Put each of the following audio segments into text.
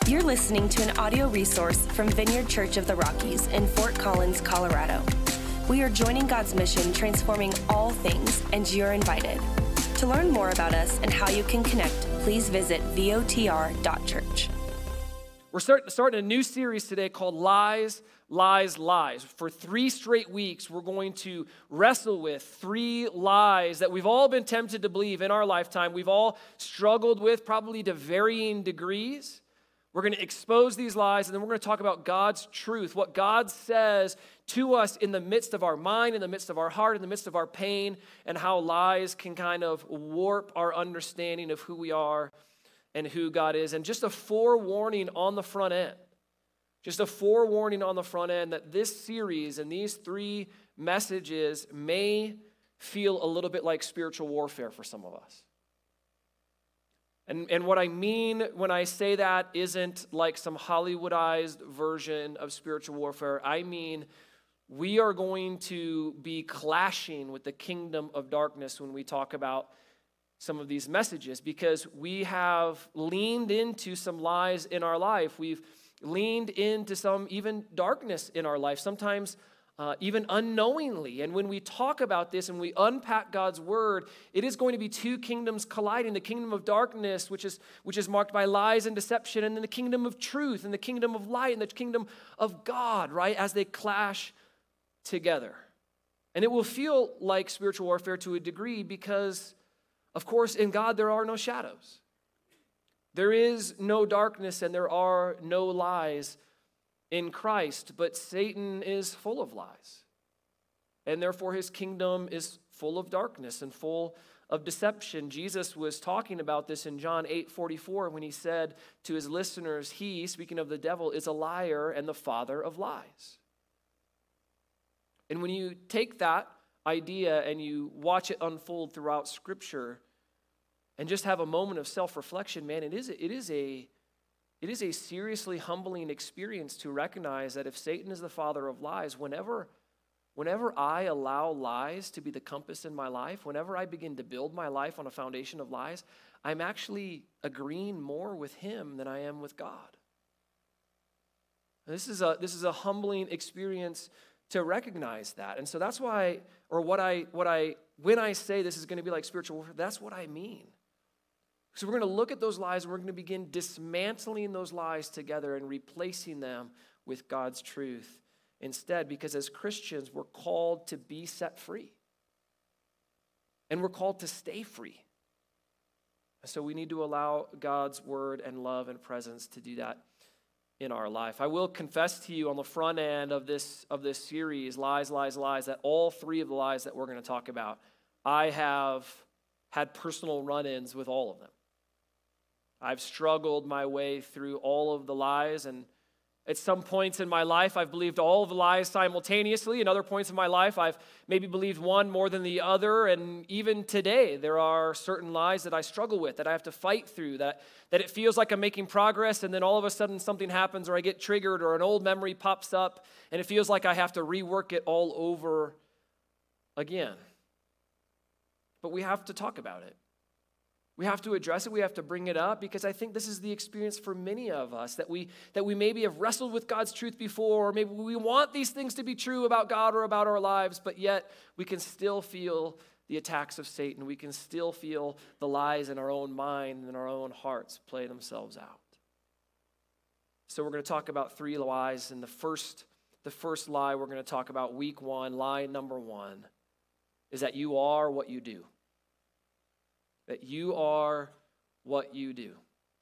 You're listening to an audio resource from Vineyard Church of the Rockies in Fort Collins, Colorado. We are joining God's mission, transforming all things, and you're invited. To learn more about us and how you can connect, please visit votr.church. We're starting a new series today called Lies, Lies, Lies. For 3 straight weeks, we're going to wrestle with 3 lies that we've all been tempted to believe in our lifetime. We've all struggled with, probably to varying degrees. We're going to expose these lies, and then we're going to talk about God's truth, what God says to us in the midst of our mind, in the midst of our heart, in the midst of our pain, and how lies can kind of warp our understanding of who we are and who God is. And just a forewarning on the front end. Just a forewarning on the front end that this series and these 3 messages may feel a little bit like spiritual warfare for some of us. And what I mean when I say that isn't like some Hollywoodized version of spiritual warfare. I mean, we are going to be clashing with the kingdom of darkness when we talk about some of these messages, because we have leaned into some lies in our life. We've leaned into some even darkness in our life, sometimes even unknowingly. And when we talk about this and we unpack God's word, it is going to be 2 kingdoms colliding: the kingdom of darkness, which is marked by lies and deception, and then the kingdom of truth and the kingdom of light and the kingdom of God, right, as they clash together. And it will feel like spiritual warfare to a degree because, of course, in God there are no shadows. There is no darkness and there are no lies in Christ, but Satan is full of lies. And therefore his kingdom is full of darkness and full of deception. Jesus was talking about this in John 8:44 when he said to his listeners, he, speaking of the devil, is a liar and the father of lies. And when you take that idea and you watch it unfold throughout Scripture and just have a moment of self-reflection, man, it is a seriously humbling experience to recognize that if Satan is the father of lies, whenever I allow lies to be the compass in my life, whenever I begin to build my life on a foundation of lies, I'm actually agreeing more with him than I am with God. This is a humbling experience to recognize that. And so that's why, or when I say this is going to be like spiritual warfare, that's what I mean. So we're going to look at those lies and we're going to begin dismantling those lies together and replacing them with God's truth instead, because as Christians, we're called to be set free. And we're called to stay free. So we need to allow God's word and love and presence to do that in our life. I will confess to you on the front end of this series, Lies, Lies, Lies, that all 3 of the lies that we're going to talk about, I have had personal run-ins with all of them. I've struggled my way through all of the lies, and at some points in my life, I've believed all of the lies simultaneously. In other points in my life, I've maybe believed one more than the other, and even today, there are certain lies that I struggle with, that I have to fight through, that it feels like I'm making progress, and then all of a sudden something happens, or I get triggered, or an old memory pops up, and it feels like I have to rework it all over again. But we have to talk about it. We have to address it. We have to bring it up, because I think this is the experience for many of us, that we maybe have wrestled with God's truth before, or maybe we want these things to be true about God or about our lives, but yet we can still feel the attacks of Satan. We can still feel the lies in our own mind and in our own hearts play themselves out. So we're going to talk about 3 lies, and the first lie we're going to talk about week 1, lie number 1, is that you are what you do. That you are what you do.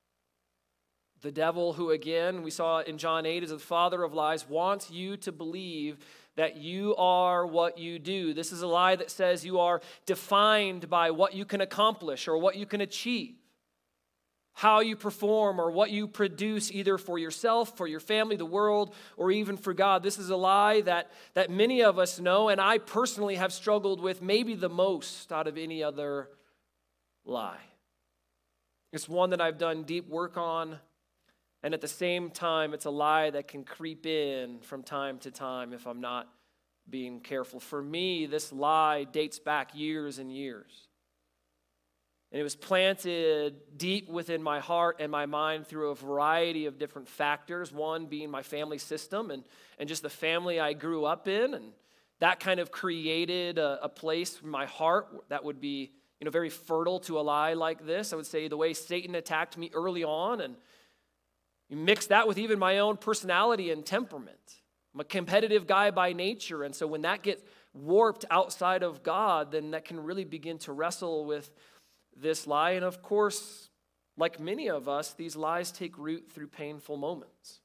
The devil, who again, we saw in John 8, is the father of lies, wants you to believe that you are what you do. This is a lie that says you are defined by what you can accomplish or what you can achieve, how you perform or what you produce, either for yourself, for your family, the world, or even for God. This is a lie that many of us know, and I personally have struggled with maybe the most out of any other lie. It's one that I've done deep work on, and at the same time, it's a lie that can creep in from time to time if I'm not being careful. For me, this lie dates back years and years. And it was planted deep within my heart and my mind through a variety of different factors, one being my family system and just the family I grew up in. And that kind of created a place in my heart that would be, very fertile to a lie like this. I would say the way Satan attacked me early on, and you mix that with even my own personality and temperament. I'm a competitive guy by nature, and so when that gets warped outside of God, then that can really begin to wrestle with this lie. And of course, like many of us, these lies take root through painful moments.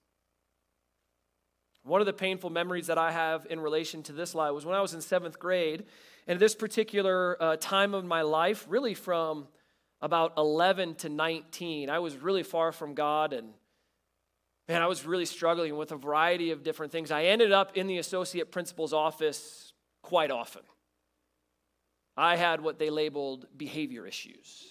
One of the painful memories that I have in relation to this lie was when I was in 7th grade, and at this particular time of my life, really from about 11 to 19, I was really far from God, and man, I was really struggling with a variety of different things. I ended up in the associate principal's office quite often. I had what they labeled behavior issues.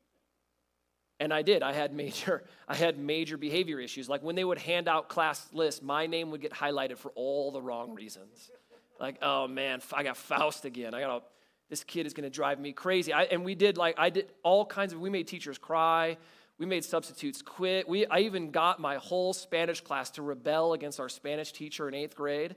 And I did. I had major behavior issues. Like when they would hand out class lists, my name would get highlighted for all the wrong reasons. Like, oh man, I got Faust again. This kid is going to drive me crazy. I did all kinds of, we made teachers cry. We made substitutes quit. I even got my whole Spanish class to rebel against our Spanish teacher in 8th grade.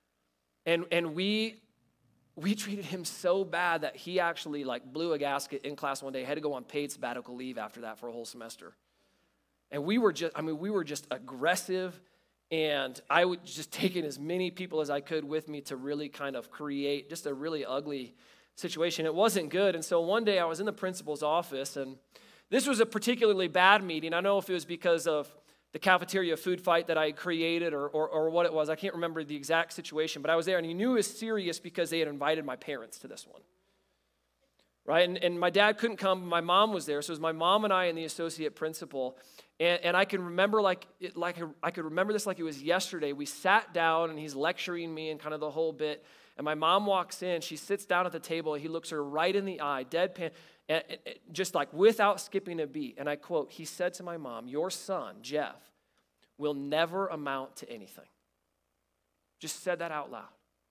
And we treated him so bad that he actually blew a gasket in class one day, had to go on paid sabbatical leave after that for a whole semester. And we were just aggressive, and I was just taking as many people as I could with me to really kind of create just a really ugly situation. It wasn't good. And so one day I was in the principal's office, and this was a particularly bad meeting. I don't know if it was because of the cafeteria food fight that I created or what it was. I can't remember the exact situation, but I was there, and he knew it was serious because they had invited my parents to this one, right? And my dad couldn't come. My mom was there, so it was my mom and I and the associate principal, and I can remember I could remember this like it was yesterday. We sat down, and he's lecturing me and kind of the whole bit, and my mom walks in. She sits down at the table, and he looks her right in the eye, deadpan, and just like without skipping a beat. And I quote, he said to my mom, "Your son, Jeff, will never amount to anything." Just said that out loud.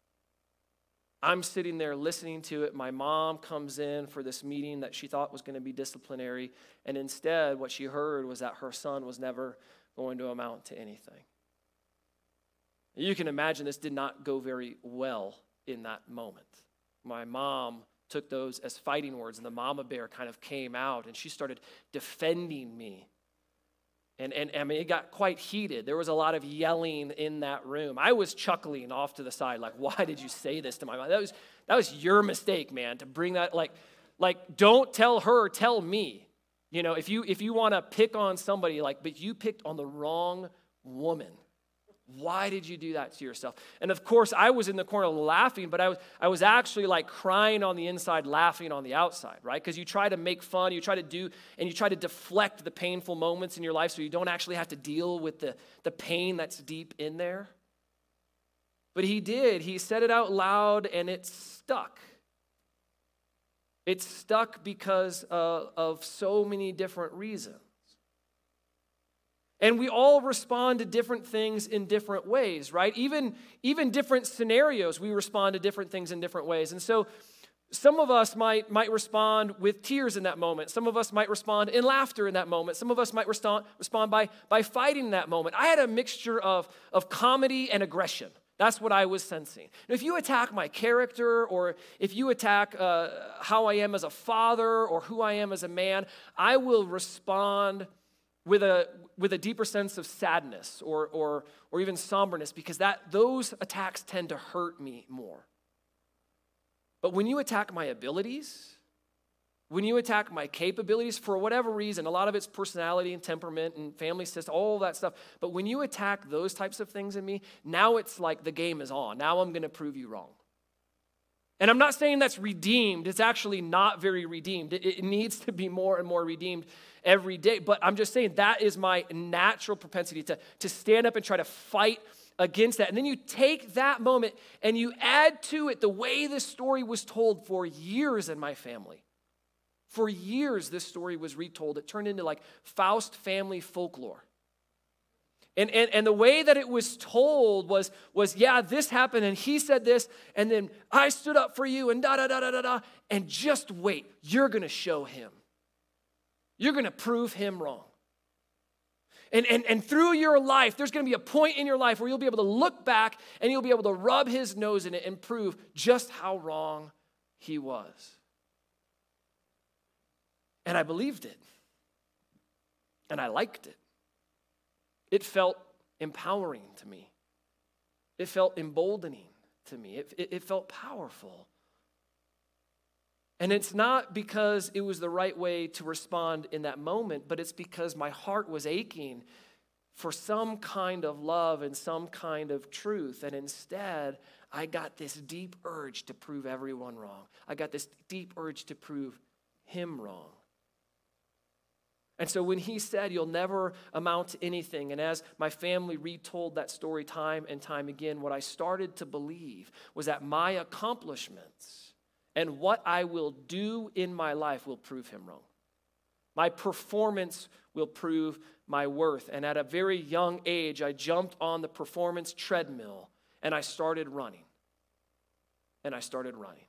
I'm sitting there listening to it. My mom comes in for this meeting that she thought was going to be disciplinary. And instead, what she heard was that her son was never going to amount to anything. You can imagine this did not go very well in that moment. My mom took those as fighting words, and the mama bear kind of came out, and she started defending me. And I mean, it got quite heated. There was a lot of yelling in that room. I was chuckling off to the side, like, why did you say this to my mom? That was your mistake, man, to bring that, like don't tell her, tell me. If you want to pick on somebody, but you picked on the wrong woman. Why did you do that to yourself? And of course, I was in the corner laughing, but I was actually crying on the inside, laughing on the outside, right? Because you try to make fun, you try to deflect the painful moments in your life so you don't actually have to deal with the pain that's deep in there. But he did. He said it out loud, and it stuck. It stuck because of so many different reasons. And we all respond to different things in different ways, right? Even different scenarios, we respond to different things in different ways. And so some of us might respond with tears in that moment. Some of us might respond in laughter in that moment. Some of us might respond by fighting in that moment. I had a mixture of comedy and aggression. That's what I was sensing. Now, if you attack my character, or if you attack how I am as a father or who I am as a man, I will respond with a deeper sense of sadness or even somberness, because those attacks tend to hurt me more. But when you attack my abilities, when you attack my capabilities, for whatever reason, a lot of it's personality and temperament and family system, all that stuff, but when you attack those types of things in me, now it's like the game is on. Now I'm going to prove you wrong. And I'm not saying that's redeemed. It's actually not very redeemed. It needs to be more and more redeemed every day. But I'm just saying that is my natural propensity to stand up and try to fight against that. And then you take that moment and you add to it the way this story was told for years in my family. For years, this story was retold. It turned into Faust family folklore. And the way that it was told was, yeah, this happened, and he said this, and then I stood up for you, and da-da-da-da-da-da, and just wait, you're going to show him. You're going to prove him wrong. And through your life, there's going to be a point in your life where you'll be able to look back and you'll be able to rub his nose in it and prove just how wrong he was. And I believed it. And I liked it. It felt empowering to me. It felt emboldening to me. It felt powerful. And it's not because it was the right way to respond in that moment, but it's because my heart was aching for some kind of love and some kind of truth. And instead, I got this deep urge to prove everyone wrong. I got this deep urge to prove him wrong. And so when he said, you'll never amount to anything, and as my family retold that story time and time again, what I started to believe was that my accomplishments and what I will do in my life will prove him wrong. My performance will prove my worth. And at a very young age, I jumped on the performance treadmill and I started running. And I started running.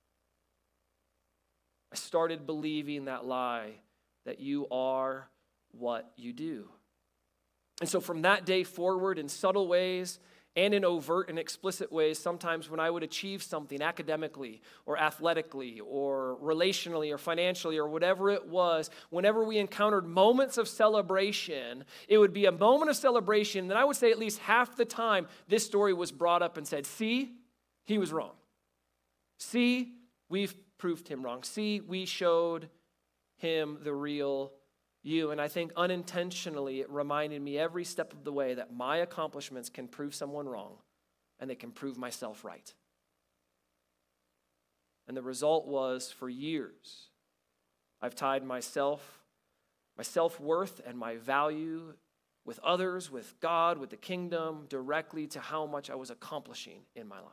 I started believing that lie that you are what you do. And so from that day forward, in subtle ways and in overt and explicit ways, sometimes when I would achieve something academically or athletically or relationally or financially or whatever it was, whenever we encountered moments of celebration, it would be a moment of celebration. And I would say at least half the time this story was brought up and said, see, he was wrong. See, we've proved him wrong. See, we showed him the real you. And I think unintentionally it reminded me every step of the way that my accomplishments can prove someone wrong and they can prove myself right. And the result was, for years, I've tied my self-worth and my value with others, with God, with the kingdom, directly to how much I was accomplishing in my life.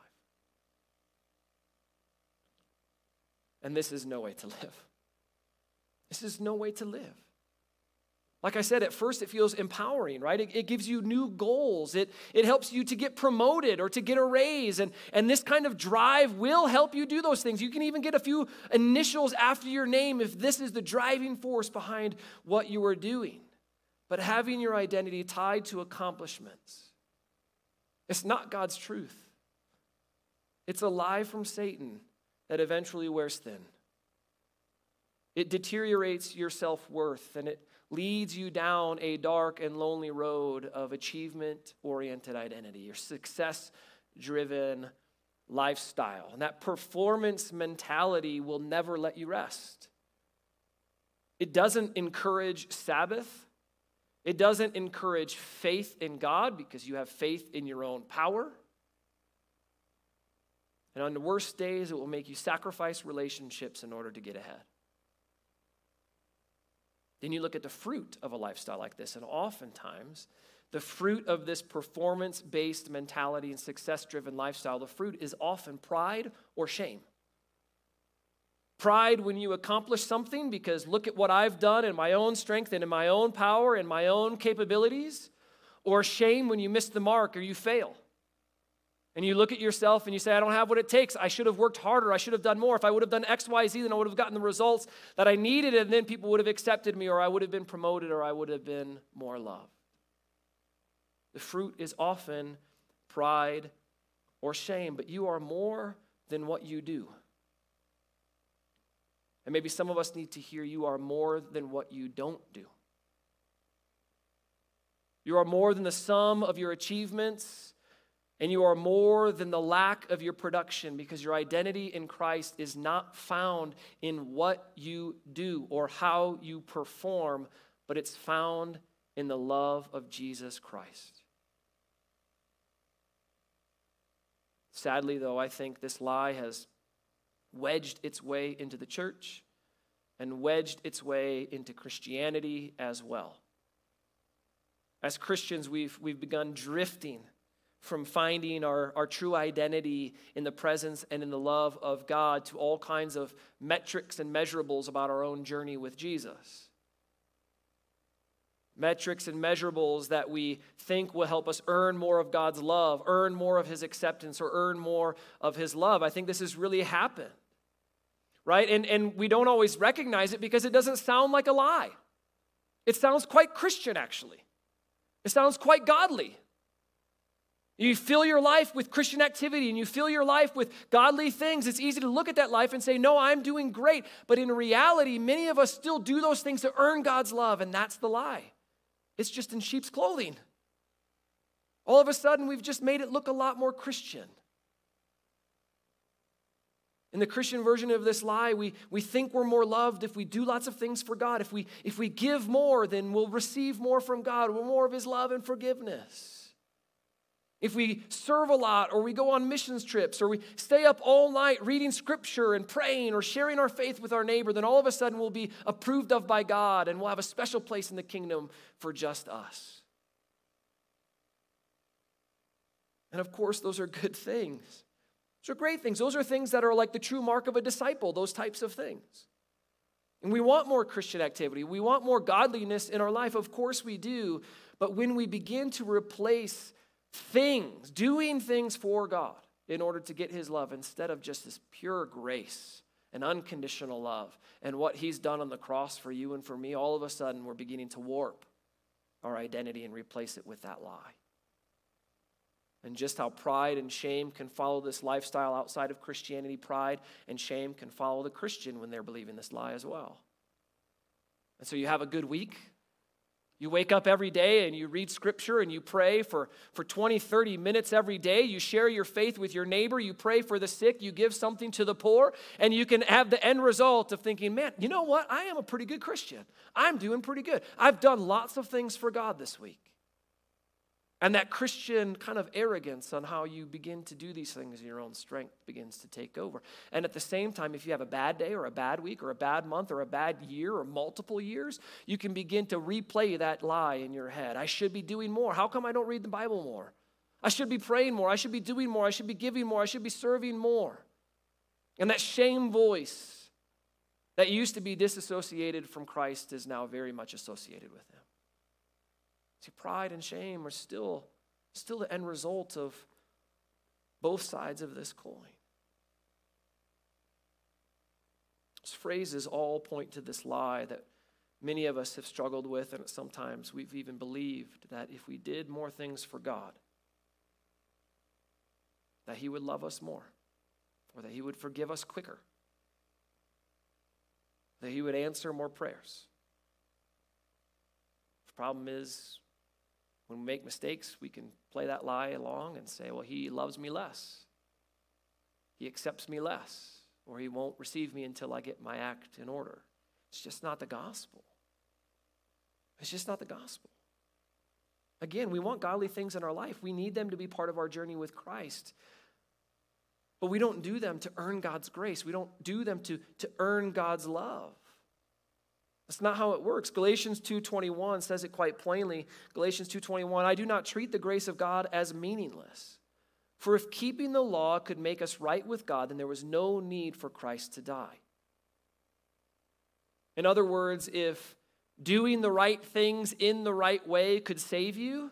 And this is no way to live. This is no way to live. Like I said, at first it feels empowering, right? It gives you new goals. It helps you to get promoted or to get a raise. And this kind of drive will help you do those things. You can even get a few initials after your name if this is the driving force behind what you are doing. But having your identity tied to accomplishments, it's not God's truth. It's a lie from Satan that eventually wears thin. It deteriorates your self-worth, and it leads you down a dark and lonely road of achievement-oriented identity, your success-driven lifestyle. And that performance mentality will never let you rest. It doesn't encourage Sabbath. It doesn't encourage faith in God because you have faith in your own power. And on the worst days, it will make you sacrifice relationships in order to get ahead. Then you look at the fruit of a lifestyle like this, and oftentimes, the fruit of this performance-based mentality and success-driven lifestyle, the fruit is often pride or shame. Pride when you accomplish something because look at what I've done in my own strength and in my own power and my own capabilities, or shame when you miss the mark or you fail. And you look at yourself and you say, I don't have what it takes. I should have worked harder. I should have done more. If I would have done X, Y, Z, then I would have gotten the results that I needed, and then people would have accepted me, or I would have been promoted, or I would have been more loved. The fruit is often pride or shame, but you are more than what you do. And maybe some of us need to hear you are more than what you don't do. You are more than the sum of your achievements. And you are more than the lack of your production, because your identity in Christ is not found in what you do or how you perform, but it's found in the love of Jesus Christ. Sadly, though, I think this lie has wedged its way into the church and wedged its way into Christianity as well. As Christians, we've begun drifting from finding our true identity in the presence and in the love of God to all kinds of metrics and measurables about our own journey with Jesus. Metrics and measurables that we think will help us earn more of God's love, earn more of his acceptance, or earn more of his love. I think this has really happened, right? And we don't always recognize it because it doesn't sound like a lie. It sounds quite Christian, actually. It sounds quite godly. You fill your life with Christian activity and you fill your life with godly things. It's easy to look at that life and say, no, I'm doing great. But in reality, many of us still do those things to earn God's love, and that's the lie. It's just in sheep's clothing. All of a sudden, we've just made it look a lot more Christian. In the Christian version of this lie, we think we're more loved if we do lots of things for God. If we give more, then we'll receive more from God. We're more of his love and forgiveness. If we serve a lot, or we go on missions trips, or we stay up all night reading scripture and praying or sharing our faith with our neighbor, then all of a sudden we'll be approved of by God and we'll have a special place in the kingdom for just us. And of course, those are good things. Those are great things. Those are things that are like the true mark of a disciple, those types of things. And we want more Christian activity. We want more godliness in our life. Of course we do. But when we begin to replace things, doing things for God in order to get his love, instead of just this pure grace and unconditional love and what he's done on the cross for you and for me, all of a sudden we're beginning to warp our identity and replace it with that lie. And just how pride and shame can follow this lifestyle outside of Christianity, pride and shame can follow the Christian when they're believing this lie as well. And so you have a good week. You wake up every day and you read scripture and you pray for 20, 30 minutes every day. You share your faith with your neighbor. You pray for the sick. You give something to the poor. And you can have the end result of thinking, man, you know what? I am a pretty good Christian. I'm doing pretty good. I've done lots of things for God this week. And that Christian kind of arrogance on how you begin to do these things in your own strength begins to take over. And at the same time, if you have a bad day or a bad week or a bad month or a bad year or multiple years, you can begin to replay that lie in your head. I should be doing more. How come I don't read the Bible more? I should be praying more. I should be doing more. I should be giving more. I should be serving more. And that shame voice that used to be disassociated from Christ is now very much associated with him. See, pride and shame are still the end result of both sides of this coin. Those phrases all point to this lie that many of us have struggled with, and sometimes we've even believed that if we did more things for God, that he would love us more, or that he would forgive us quicker, that he would answer more prayers. The problem is, when we make mistakes, we can play that lie along and say, well, he loves me less. He accepts me less. Or he won't receive me until I get my act in order. It's just not the gospel. It's just not the gospel. Again, we want godly things in our life. We need them to be part of our journey with Christ. But we don't do them to earn God's grace. We don't do them to earn God's love. That's not how it works. Galatians 2:21 says it quite plainly. Galatians 2:21, I do not treat the grace of God as meaningless. For if keeping the law could make us right with God, then there was no need for Christ to die. In other words, if doing the right things in the right way could save you,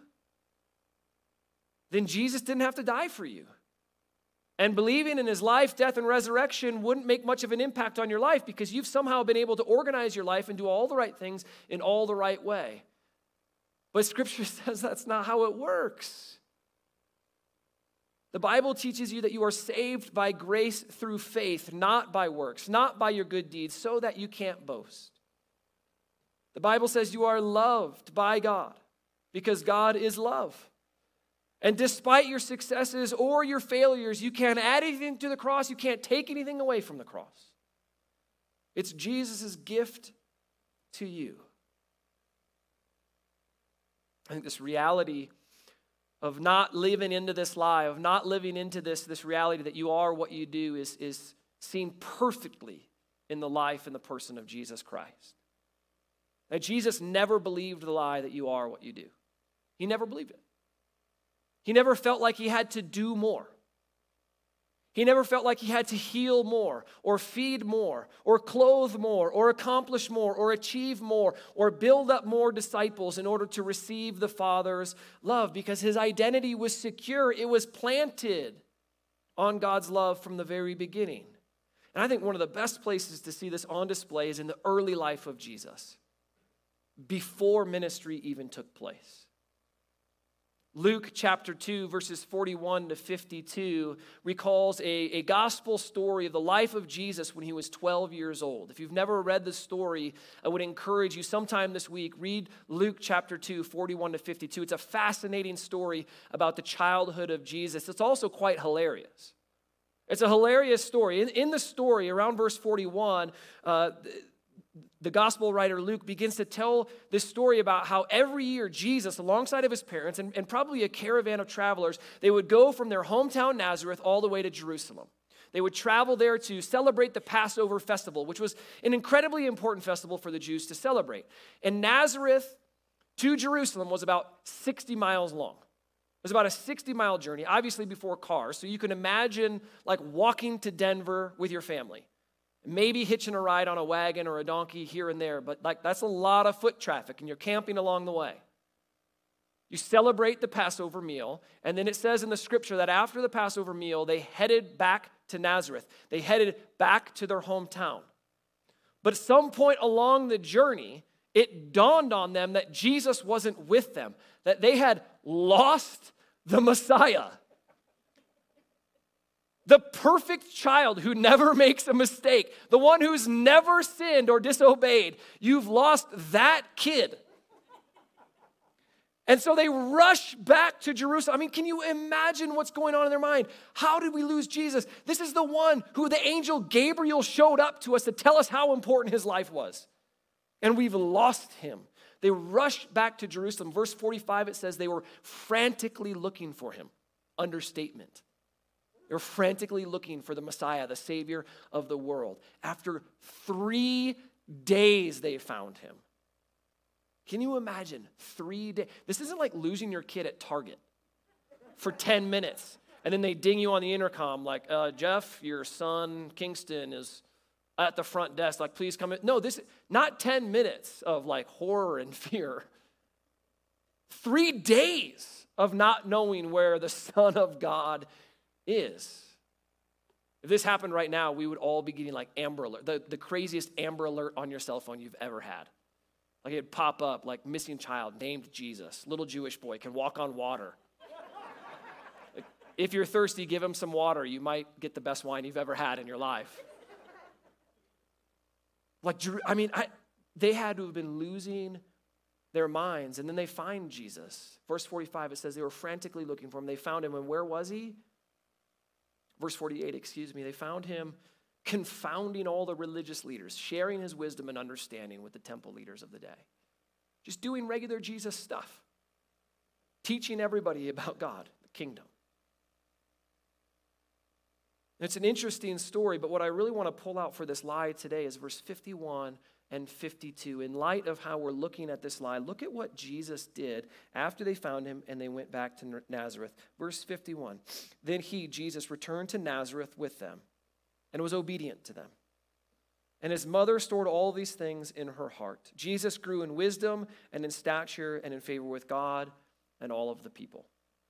then Jesus didn't have to die for you. And believing in his life, death, and resurrection wouldn't make much of an impact on your life because you've somehow been able to organize your life and do all the right things in all the right way. But Scripture says that's not how it works. The Bible teaches you that you are saved by grace through faith, not by works, not by your good deeds, so that you can't boast. The Bible says you are loved by God because God is love. And despite your successes or your failures, you can't add anything to the cross. You can't take anything away from the cross. It's Jesus' gift to you. I think this reality of not living into this lie, of not living into this reality that you are what you do is seen perfectly in the life and the person of Jesus Christ. That Jesus never believed the lie that you are what you do. He never believed it. He never felt like he had to do more. He never felt like he had to heal more, or feed more, or clothe more, or accomplish more, or achieve more, or build up more disciples in order to receive the Father's love, because his identity was secure. It was planted on God's love from the very beginning. And I think one of the best places to see this on display is in the early life of Jesus. before ministry even took place. Luke chapter 2, verses 41 to 52 recalls a gospel story of the life of Jesus when he was 12 years old. If you've never read the story, I would encourage you sometime this week, read Luke chapter 2, 41 to 52. It's a fascinating story about the childhood of Jesus. It's also quite hilarious. It's a hilarious story. In the story, around verse 41, the gospel writer Luke begins to tell this story about how every year Jesus, alongside of his parents and probably a caravan of travelers, they would go from their hometown Nazareth all the way to Jerusalem. They would travel there to celebrate the Passover festival, which was an incredibly important festival for the Jews to celebrate. And Nazareth to Jerusalem was about 60 miles long. It was about a 60-mile journey, obviously before cars. So you can imagine like walking to Denver with your family. Maybe hitching a ride on a wagon or a donkey here and there, but like that's a lot of foot traffic, and you're camping along the way. You celebrate the Passover meal, and then it says in the scripture that after the Passover meal, they headed back to Nazareth. They headed back to their hometown. But at some point along the journey, it dawned on them that Jesus wasn't with them, that they had lost the Messiah. The perfect child who never makes a mistake, the one who's never sinned or disobeyed. You've lost that kid. And so they rush back to Jerusalem. I mean, can you imagine what's going on in their mind? How did we lose Jesus? This is the one who the angel Gabriel showed up to us to tell us how important his life was. And we've lost him. They rushed back to Jerusalem. Verse 45, it says they were frantically looking for him. Understatement. They were frantically looking for the Messiah, the Savior of the world. After 3 days, they found him. Can you imagine 3 days? This isn't like losing your kid at Target for 10 minutes. And then they ding you on the intercom like, Jeff, your son, Kingston, is at the front desk. Like, please come in. No, this is not 10 minutes of like horror and fear. 3 days of not knowing where the Son of God is. If this happened right now, we would all be getting like Amber Alert, the craziest Amber Alert on your cell phone you've ever had. Like it'd pop up like missing child named Jesus, little Jewish boy, can walk on water. Like, if you're thirsty, give him some water. You might get the best wine you've ever had in your life. Like, I mean, they had to have been losing their minds, and then they find Jesus. Verse 45, it says they were frantically looking for him. They found him, and where was he? Verse 48, they found him confounding all the religious leaders, sharing his wisdom and understanding with the temple leaders of the day. Just doing regular Jesus stuff. Teaching everybody about God, the kingdom. It's an interesting story, but what I really want to pull out for this lie today is verse 51 and 52. In light of how we're looking at this lie, look at what Jesus did after they found him and they went back to Nazareth. Verse 51, then he, Jesus, returned to Nazareth with them and was obedient to them. And his mother stored all these things in her heart. Jesus grew in wisdom and in stature and in favor with God and all of the people.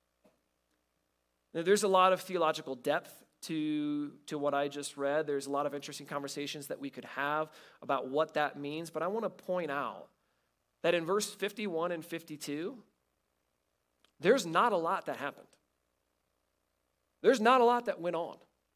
Now, there's a lot of theological depth to what I just read. There's a lot of interesting conversations that we could have about what that means, but I want to point out that in verse 51 and 52, there's not a lot that happened. There's not a lot that went on.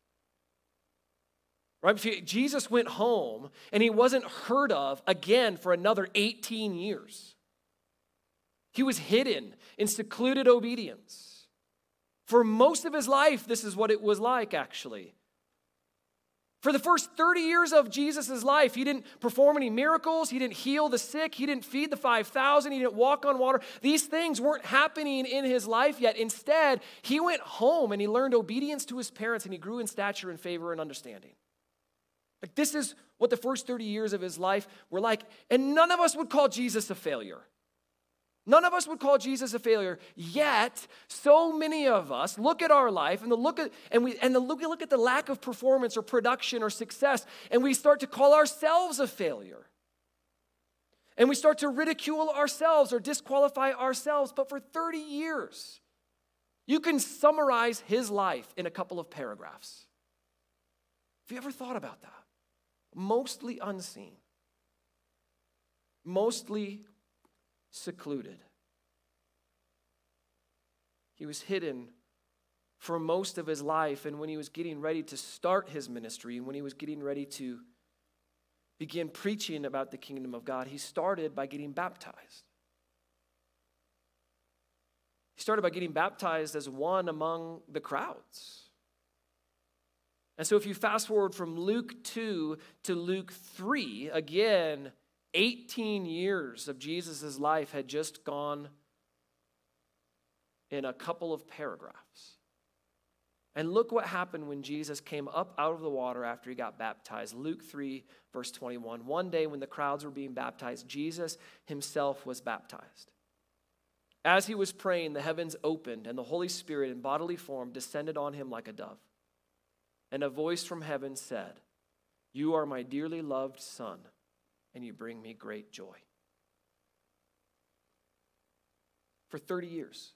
Right? Jesus went home and he wasn't heard of again for another 18 years. He was hidden in secluded obedience. For most of his life, this is what it was like, actually. For the first 30 years of Jesus' life, he didn't perform any miracles. He didn't heal the sick. He didn't feed the 5,000. He didn't walk on water. These things weren't happening in his life yet. Instead, he went home and he learned obedience to his parents and he grew in stature and favor and understanding. Like, this is what the first 30 years of his life were like. And none of us would call Jesus a failure. None of us would call Jesus a failure, yet so many of us look at our life and look at the lack of performance or production or success, and we start to call ourselves a failure. And we start to ridicule ourselves or disqualify ourselves. But for 30 years, you can summarize his life in a couple of paragraphs. Have you ever thought about that? Mostly unseen. Mostly secluded. He was hidden for most of his life, and when he was getting ready to start his ministry, and when he was getting ready to begin preaching about the kingdom of God, he started by getting baptized. He started by getting baptized as one among the crowds. And so if you fast forward from Luke 2 to Luke 3, again, 18 years of Jesus' life had just gone in a couple of paragraphs. And look what happened when Jesus came up out of the water after he got baptized. Luke 3, verse 21. One day when the crowds were being baptized, Jesus himself was baptized. As he was praying, the heavens opened, and the Holy Spirit in bodily form descended on him like a dove. And a voice from heaven said, "You are my dearly loved Son, and you bring me great joy." For 30 years,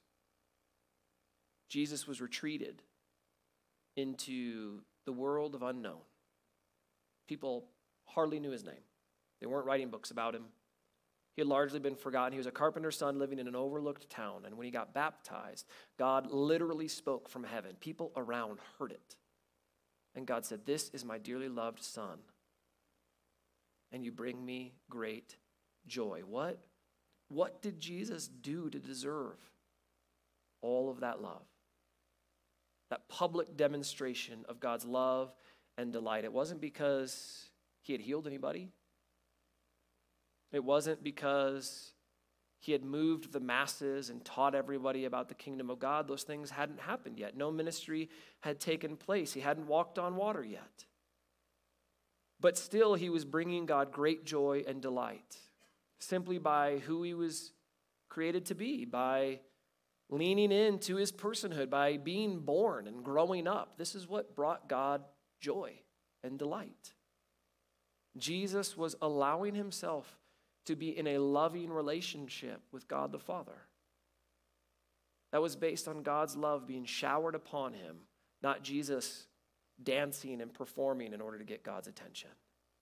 Jesus was retreated into the world of unknown. People hardly knew his name. They weren't writing books about him. He had largely been forgotten. He was a carpenter's son living in an overlooked town. And when he got baptized, God literally spoke from heaven. People around heard it. And God said, "This is my dearly loved Son, and you bring me great joy." What did Jesus do to deserve all of that love? That public demonstration of God's love and delight. It wasn't because he had healed anybody. It wasn't because he had moved the masses and taught everybody about the kingdom of God. Those things hadn't happened yet. No ministry had taken place. He hadn't walked on water yet. But still, he was bringing God great joy and delight simply by who he was created to be, by leaning into his personhood, by being born and growing up. This is what brought God joy and delight. Jesus was allowing himself to be in a loving relationship with God the Father. That was based on God's love being showered upon him, not Jesus dancing and performing in order to get God's attention.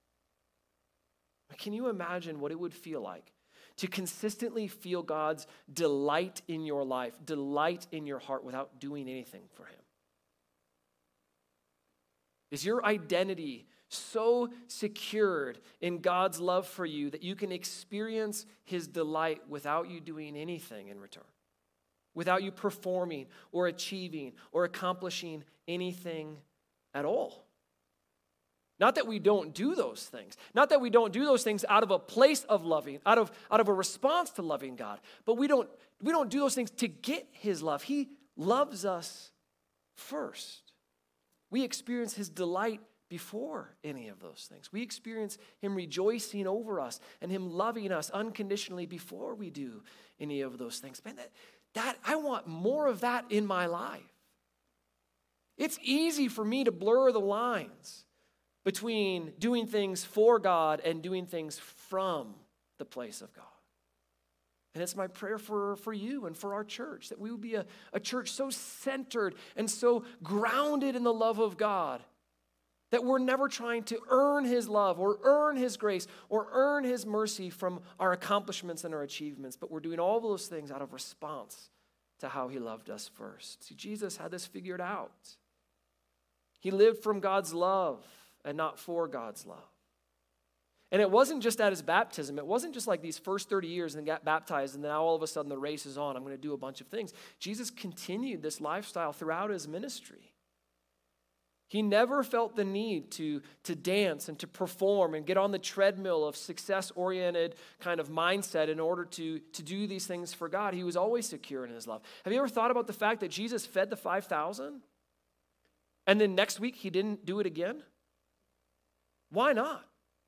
Can you imagine what it would feel like to consistently feel God's delight in your life, delight in your heart without doing anything for him? Is your identity so secured in God's love for you that you can experience his delight without you doing anything in return? Without you performing or achieving or accomplishing anything at all? Not that we don't do those things. Not that we don't do those things out of a place of loving, out of a response to loving God. But we don't do those things to get his love. He loves us first. We experience his delight before any of those things. We experience him rejoicing over us and him loving us unconditionally before we do any of those things. Man, that I want more of that in my life. It's easy for me to blur the lines between doing things for God and doing things from the place of God. And it's my prayer for you and for our church, that we would be a church so centered and so grounded in the love of God that we're never trying to earn his love or earn his grace or earn his mercy from our accomplishments and our achievements, but we're doing all those things out of response to how he loved us first. See, Jesus had this figured out. He lived from God's love and not for God's love. And it wasn't just at his baptism. It wasn't just like these first 30 years and got baptized and now all of a sudden the race is on. I'm going to do a bunch of things. Jesus continued this lifestyle throughout his ministry. He never felt the need to dance and to perform and get on the treadmill of success-oriented kind of mindset in order to do these things for God. He was always secure in his love. Have you ever thought about the fact that Jesus fed the 5,000 and then next week he didn't do it again? Why not?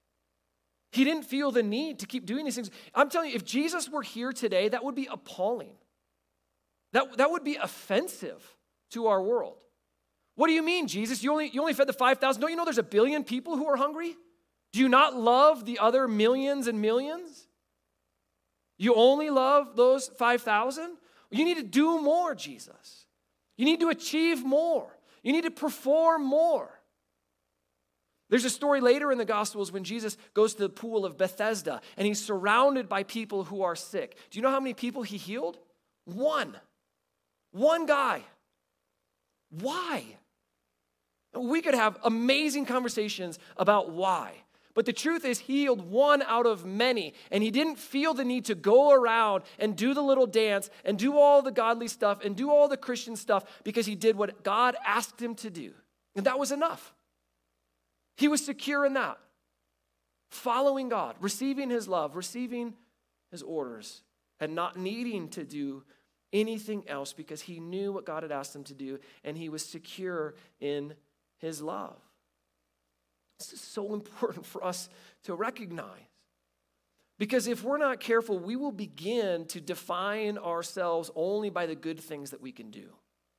He didn't feel the need to keep doing these things. I'm telling you, if Jesus were here today, that would be appalling. That would be offensive to our world. What do you mean, Jesus? You only fed the 5,000? Don't you know there's 1 billion people who are hungry? Do you not love the other millions and millions? You only love those 5,000? You need to do more, Jesus. You need to achieve more. You need to perform more. There's a story later in the Gospels when Jesus goes to the pool of Bethesda and he's surrounded by people who are sick. Do you know how many people he healed? One. One guy. Why? We could have amazing conversations about why. But the truth is, he healed one out of many, and he didn't feel the need to go around and do the little dance and do all the godly stuff and do all the Christian stuff because he did what God asked him to do. And that was enough. He was secure in that. Following God, receiving his love, receiving his orders, and not needing to do anything else because he knew what God had asked him to do, and he was secure in his love. This is so important for us to recognize. Because if we're not careful, we will begin to define ourselves only by the good things that we can do.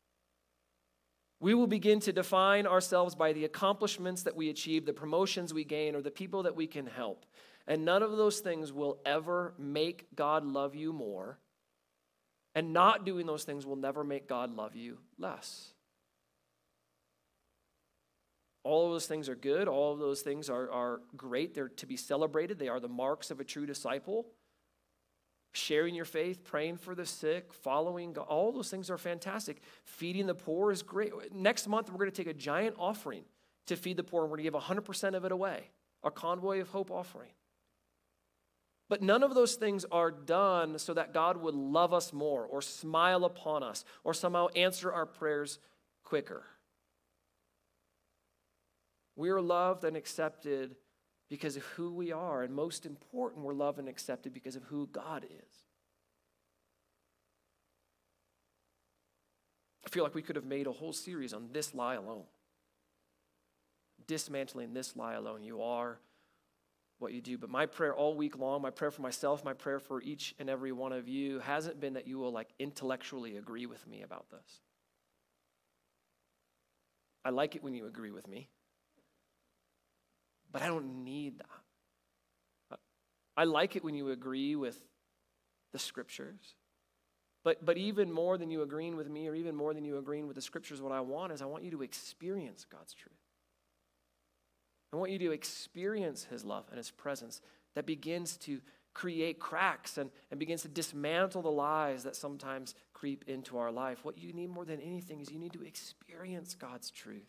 We will begin to define ourselves by the accomplishments that we achieve, the promotions we gain, or the people that we can help. And none of those things will ever make God love you more. And not doing those things will never make God love you less. All of those things are good. All of those things are great. They're to be celebrated. They are the marks of a true disciple. Sharing your faith, praying for the sick, following God, all those things are fantastic. Feeding the poor is great. Next month, we're going to take a giant offering to feed the poor, and we're going to give 100% of it away, our Convoy of Hope offering. But none of those things are done so that God would love us more or smile upon us or somehow answer our prayers quicker. We are loved and accepted because of who we are. And most important, we're loved and accepted because of who God is. I feel like we could have made a whole series on this lie alone. Dismantling this lie alone. You are what you do. But my prayer all week long, my prayer for myself, my prayer for each and every one of you hasn't been that you will intellectually agree with me about this. I like it when you agree with me. But I don't need that. I like it when you agree with the scriptures. But even more than you agreeing with me or even more than you agreeing with the scriptures, what I want is I want you to experience God's truth. I want you to experience his love and his presence that begins to create cracks and begins to dismantle the lies that sometimes creep into our life. What you need more than anything is you need to experience God's truth.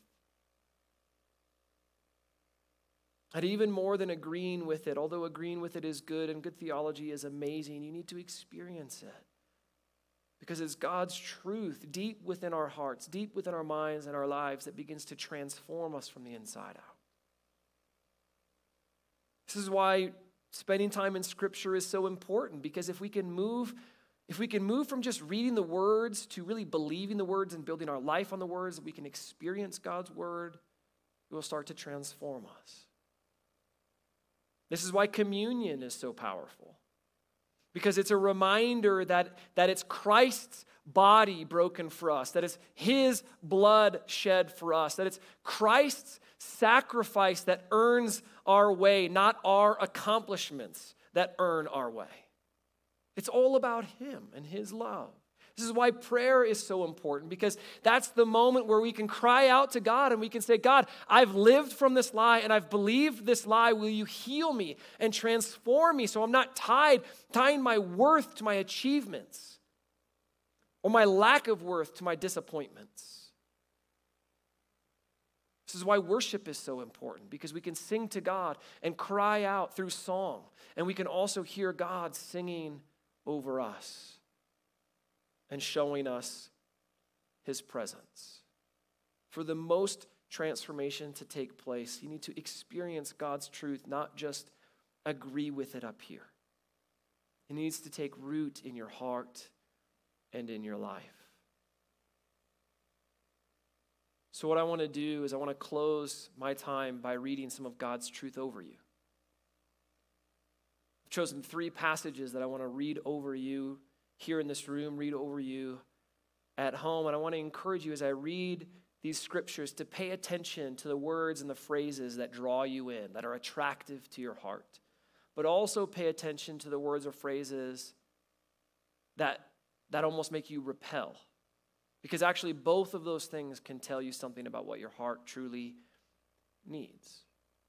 And even more than agreeing with it, although agreeing with it is good and good theology is amazing, you need to experience it. Because it's God's truth deep within our hearts, deep within our minds and our lives that begins to transform us from the inside out. This is why spending time in Scripture is so important, because if we can move from just reading the words to really believing the words and building our life on the words, we can experience God's word, it will start to transform us. This is why communion is so powerful, because it's a reminder that it's Christ's body broken for us, that it's his blood shed for us, that it's Christ's sacrifice that earns our way, not our accomplishments that earn our way. It's all about him and his love. This is why prayer is so important, because that's the moment where we can cry out to God and we can say, God, I've lived from this lie and I've believed this lie. Will you heal me and transform me so I'm not tying my worth to my achievements or my lack of worth to my disappointments? This is why worship is so important, because we can sing to God and cry out through song, and we can also hear God singing over us and showing us his presence. For the most transformation to take place, you need to experience God's truth, not just agree with it up here. It needs to take root in your heart and in your life. So what I want to do is I want to close my time by reading some of God's truth over you. I've chosen 3 passages that I want to read over you here in this room, read over you at home. And I want to encourage you as I read these scriptures to pay attention to the words and the phrases that draw you in, that are attractive to your heart. But also pay attention to the words or phrases that almost make you repel. Because actually both of those things can tell you something about what your heart truly needs.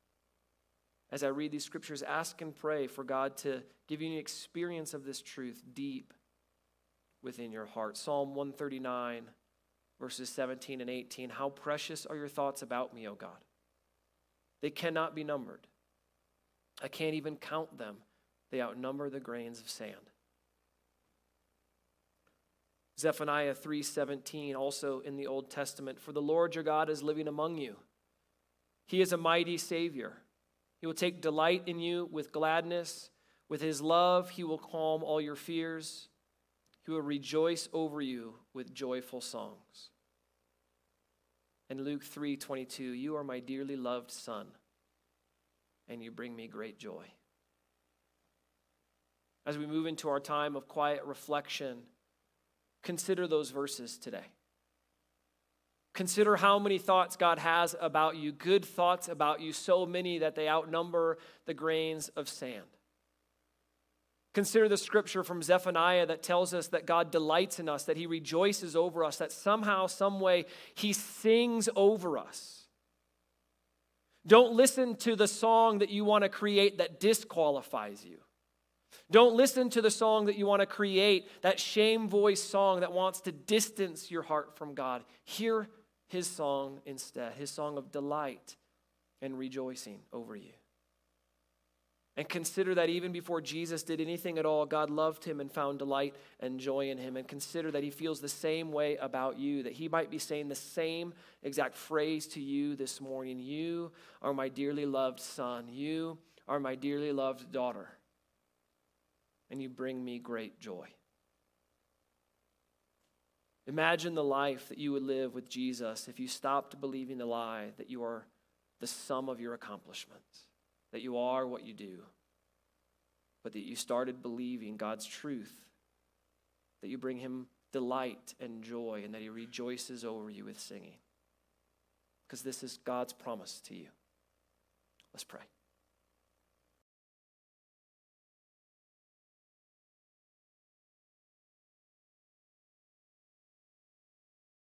as I read these scriptures, ask and pray for God to give you an experience of this truth deep within your heart. Psalm 139, verses 17 and 18. How precious are your thoughts about me, O God. They cannot be numbered. I can't even count them. They outnumber the grains of sand. Zephaniah 3:17, also in the Old Testament. For the Lord your God is living among you. He is a mighty Savior. He will take delight in you with gladness. With his love, he will calm all your fears. He will rejoice over you with joyful songs. And Luke 3:22, you are my dearly loved Son, and you bring me great joy. As we move into our time of quiet reflection, consider those verses today. Consider how many thoughts God has about you, good thoughts about you, so many that they outnumber the grains of sand. Consider the scripture from Zephaniah that tells us that God delights in us, that he rejoices over us, that somehow, some way, he sings over us. Don't listen to the song that you want to create that disqualifies you. Don't listen to the song that you want to create, that shame voice song that wants to distance your heart from God. Hear his song instead, his song of delight and rejoicing over you. And consider that even before Jesus did anything at all, God loved him and found delight and joy in him. And consider that he feels the same way about you, that he might be saying the same exact phrase to you this morning. You are my dearly loved son. You are my dearly loved daughter. And you bring me great joy. Imagine the life that you would live with Jesus if you stopped believing the lie that you are the sum of your accomplishments, that you are what you do, but that you started believing God's truth, that you bring him delight and joy, and that he rejoices over you with singing. Because this is God's promise to you. Let's pray.